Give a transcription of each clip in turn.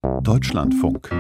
Deutschlandfunk.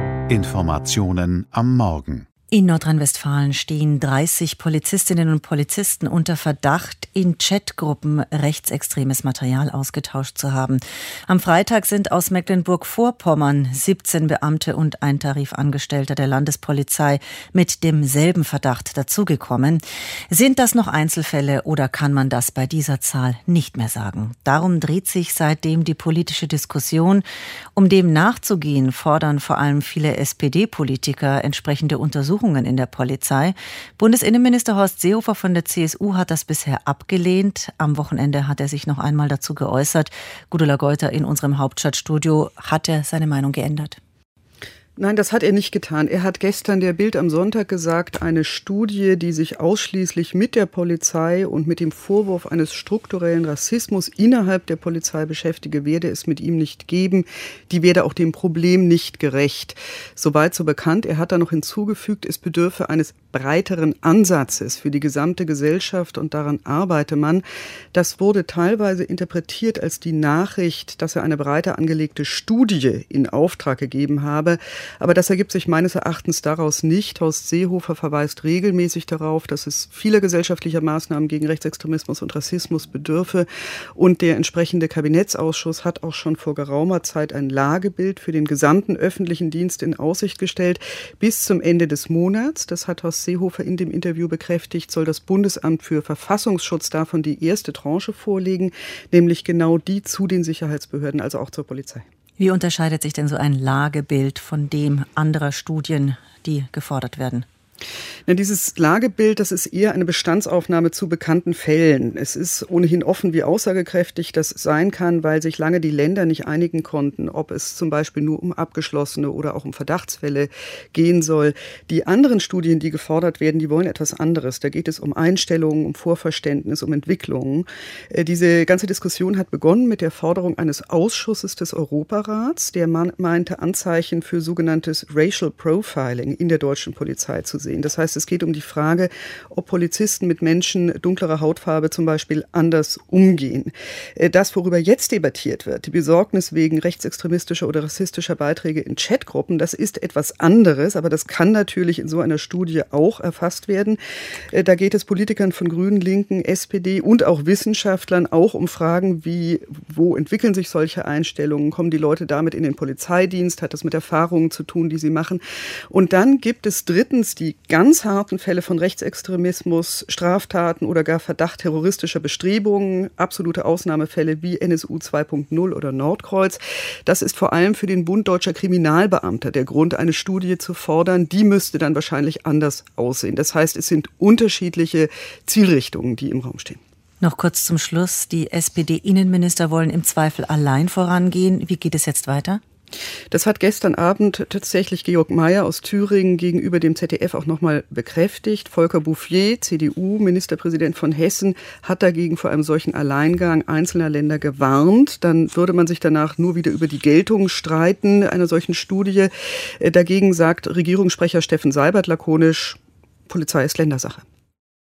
Informationen am Morgen. In Nordrhein-Westfalen stehen 30 Polizistinnen und Polizisten unter Verdacht, in Chatgruppen rechtsextremes Material ausgetauscht zu haben. Am Freitag sind aus Mecklenburg-Vorpommern 17 Beamte und ein Tarifangestellter der Landespolizei mit demselben Verdacht dazugekommen. Sind das noch Einzelfälle oder kann man das bei dieser Zahl nicht mehr sagen? Darum dreht sich seitdem die politische Diskussion. Um dem nachzugehen, fordern vor allem viele SPD-Politiker entsprechende Untersuchungen in der Polizei. Bundesinnenminister Horst Seehofer von der CSU hat das bisher abgelehnt. Am Wochenende hat er sich noch einmal dazu geäußert. Gudula Geuter in unserem Hauptstadtstudio. Hat er seine Meinung geändert? Nein, das hat er nicht getan. Er hat gestern der Bild am Sonntag gesagt, eine Studie, die sich ausschließlich mit der Polizei und mit dem Vorwurf eines strukturellen Rassismus innerhalb der Polizei beschäftige, werde es mit ihm nicht geben. Die werde auch dem Problem nicht gerecht. Soweit so bekannt. Er hat da noch hinzugefügt, es bedürfe eines breiteren Ansatzes für die gesamte Gesellschaft und daran arbeite man. Das wurde teilweise interpretiert als die Nachricht, dass er eine breiter angelegte Studie in Auftrag gegeben habe. Aber das ergibt sich meines Erachtens daraus nicht. Horst Seehofer verweist regelmäßig darauf, dass es vieler gesellschaftlicher Maßnahmen gegen Rechtsextremismus und Rassismus bedürfe. Und der entsprechende Kabinettsausschuss hat auch schon vor geraumer Zeit ein Lagebild für den gesamten öffentlichen Dienst in Aussicht gestellt. Bis zum Ende des Monats, das hat Horst Seehofer in dem Interview bekräftigt, soll das Bundesamt für Verfassungsschutz davon die erste Tranche vorlegen, nämlich genau die zu den Sicherheitsbehörden, also auch zur Polizei. Wie unterscheidet sich denn so ein Lagebild von dem anderer Studien, die gefordert werden? Ja, dieses Lagebild, das ist eher eine Bestandsaufnahme zu bekannten Fällen. Es ist ohnehin offen, wie aussagekräftig das sein kann, weil sich lange die Länder nicht einigen konnten, ob es zum Beispiel nur um abgeschlossene oder auch um Verdachtsfälle gehen soll. Die anderen Studien, die gefordert werden, die wollen etwas anderes. Da geht es um Einstellungen, um Vorverständnis, um Entwicklungen. Diese ganze Diskussion hat begonnen mit der Forderung eines Ausschusses des Europarats, der meinte, Anzeichen für sogenanntes Racial Profiling in der deutschen Polizei zu sehen. Das heißt, es geht um die Frage, ob Polizisten mit Menschen dunklerer Hautfarbe zum Beispiel anders umgehen. Das, worüber jetzt debattiert wird, die Besorgnis wegen rechtsextremistischer oder rassistischer Beiträge in Chatgruppen, das ist etwas anderes, aber das kann natürlich in so einer Studie auch erfasst werden. Da geht es Politikern von Grünen, Linken, SPD und auch Wissenschaftlern auch um Fragen wie, wo entwickeln sich solche Einstellungen, kommen die Leute damit in den Polizeidienst, hat das mit Erfahrungen zu tun, die sie machen. Und dann gibt es drittens die ganz harten Fälle von Rechtsextremismus, Straftaten oder gar Verdacht terroristischer Bestrebungen, absolute Ausnahmefälle wie NSU 2.0 oder Nordkreuz. Das ist vor allem für den Bund Deutscher Kriminalbeamter der Grund, eine Studie zu fordern. Die müsste dann wahrscheinlich anders aussehen. Das heißt, es sind unterschiedliche Zielrichtungen, die im Raum stehen. Noch kurz zum Schluss. Die SPD-Innenminister wollen im Zweifel allein vorangehen. Wie geht es jetzt weiter? Das hat gestern Abend tatsächlich Georg Mayer aus Thüringen gegenüber dem ZDF auch nochmal bekräftigt. Volker Bouffier, CDU, Ministerpräsident von Hessen, hat dagegen vor einem solchen Alleingang einzelner Länder gewarnt. Dann würde man sich danach nur wieder über die Geltung streiten einer solchen Studie. Dagegen sagt Regierungssprecher Steffen Seibert lakonisch, Polizei ist Ländersache.